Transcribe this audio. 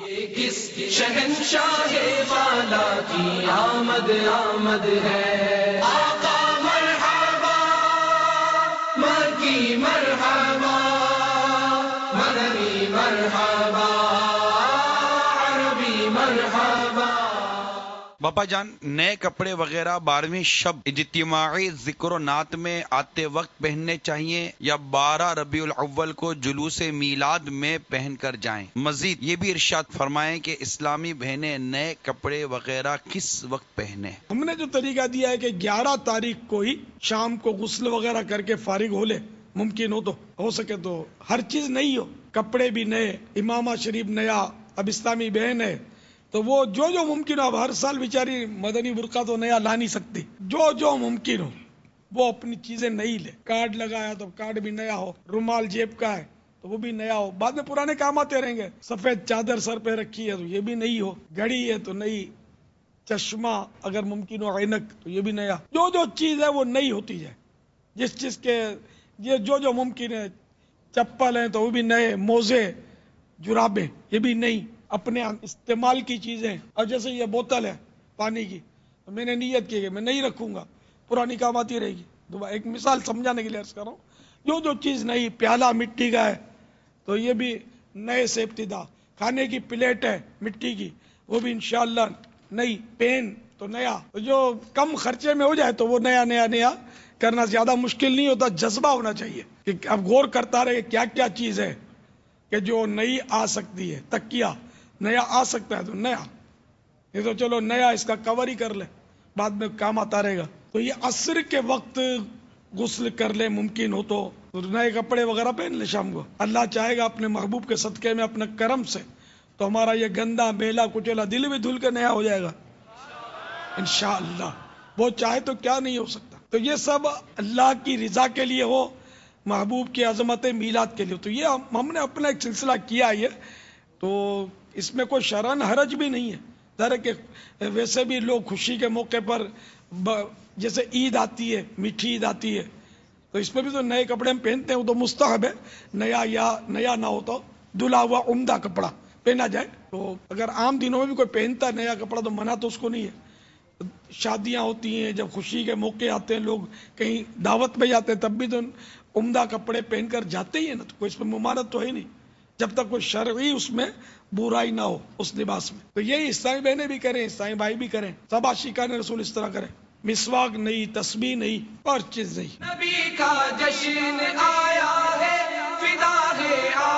یہ کس شہنشاہ والا کی آمد آمد ہے، آقا مرحبا، مکی مرحبا، مدنی مرحبا، عربی مرحبا۔ باپا جان، نئے کپڑے وغیرہ 12ویں شب اجتماعی ذکر و نعت میں آتے وقت پہننے چاہیے یا 12 ربیع الاول کو جلوس میلاد میں پہن کر جائیں؟ مزید یہ بھی ارشاد فرمائیں کہ اسلامی بہنیں نئے کپڑے وغیرہ کس وقت پہنیں؟ ہم نے جو طریقہ دیا ہے کہ 11 تاریخ کو ہی شام کو غسل وغیرہ کر کے فارغ ہو لے، ممکن ہو سکے تو ہر چیز نئی ہو، کپڑے بھی نئے، امامہ شریف نیا، اب اسلامی بہن ہے تو وہ جو ممکن ہو، اب ہر سال بیچاری مدنی برقع تو نیا لا نہیں سکتی، جو ممکن ہو وہ اپنی چیزیں نئی لے، کارڈ لگایا تو کارڈ بھی نیا ہو، رومال جیب کا ہے تو وہ بھی نیا ہو، بعد میں پرانے کام آتے رہیں گے، سفید چادر سر پہ رکھی ہے تو یہ بھی نئی ہو، گھڑی ہے تو نئی، چشمہ اگر ممکن ہو عینک تو یہ بھی نیا، جو چیز ہے وہ نئی ہوتی جائے، جس چیز کے یہ جو ممکن ہے، چپل ہیں تو وہ بھی نئے، موزے جرابیں یہ بھی نئی، اپنے استعمال کی چیزیں، اور جیسے یہ بوتل ہے پانی کی تو میں نے نیت کی کہ میں نہیں رکھوں گا، پرانی کام آتی رہے گی، دوبارہ ایک مثال سمجھانے کے لیے عرض کر رہا ہوں، جو چیز نئی، پیالہ مٹی کا ہے تو یہ بھی نئے سے ابتدا، کھانے کی پلیٹ ہے مٹی کی وہ بھی انشاءاللہ نئی، پین تو نیا، جو کم خرچے میں ہو جائے تو وہ نیا کرنا زیادہ مشکل نہیں ہوتا، جذبہ ہونا چاہیے کہ اب غور کرتا رہے کیا کیا چیز ہے کہ جو نئی آ سکتی ہے، تکیہ نیا آ سکتا ہے تو نیا، یہ تو چلو نیا اس کا کور ہی کر لے بعد میں کام آتا رہے گا، تو یہ عصر کے وقت غسل کر لے ممکن ہو تو نئے کپڑے وغیرہ پہن لے شام کو، اللہ چاہے گا اپنے محبوب کے صدقے میں اپنے کرم سے تو ہمارا یہ گندا میلا کچیلا دل بھی دھل کے نیا ہو جائے گا انشاءاللہ، وہ چاہے تو کیا نہیں ہو سکتا، تو یہ سب اللہ کی رضا کے لیے ہو، محبوب کی عظمت میلاد کے لیے، تو یہ ہم نے اپنا ایک سلسلہ کیا ہے، تو اس میں کوئی شرعن حرج بھی نہیں ہے، ظاہر کہ ویسے بھی لوگ خوشی کے موقع پر جیسے عید آتی ہے، میٹھی عید آتی ہے تو اس میں بھی تو نئے کپڑے ہم پہنتے ہیں، وہ تو مستحب ہے، نیا نہ ہو تو دھلا ہوا عمدہ کپڑا پہنا جائے، تو اگر عام دنوں میں بھی کوئی پہنتا ہے نیا کپڑا تو منع تو اس کو نہیں ہے، شادیاں ہوتی ہیں، جب خوشی کے موقع آتے ہیں، لوگ کہیں دعوت میں جاتے ہیں تب بھی تو عمدہ کپڑے پہن کر جاتے ہی ہیں نا، تو کوئی اس میں ممانعت تو ہے نہیں جب تک کوئی شرعی اس میں برائی نہ ہو اس لباس میں، تو یہی اسلامی بہنیں بھی کریں، اسلامی بھائی بھی کریں، سب عاشقان رسول اس طرح کریں، مسواک نہیں، تسبیح نہیں، اور چیز نہیں۔ نبی کا جشن آیا ہے، فدا ہے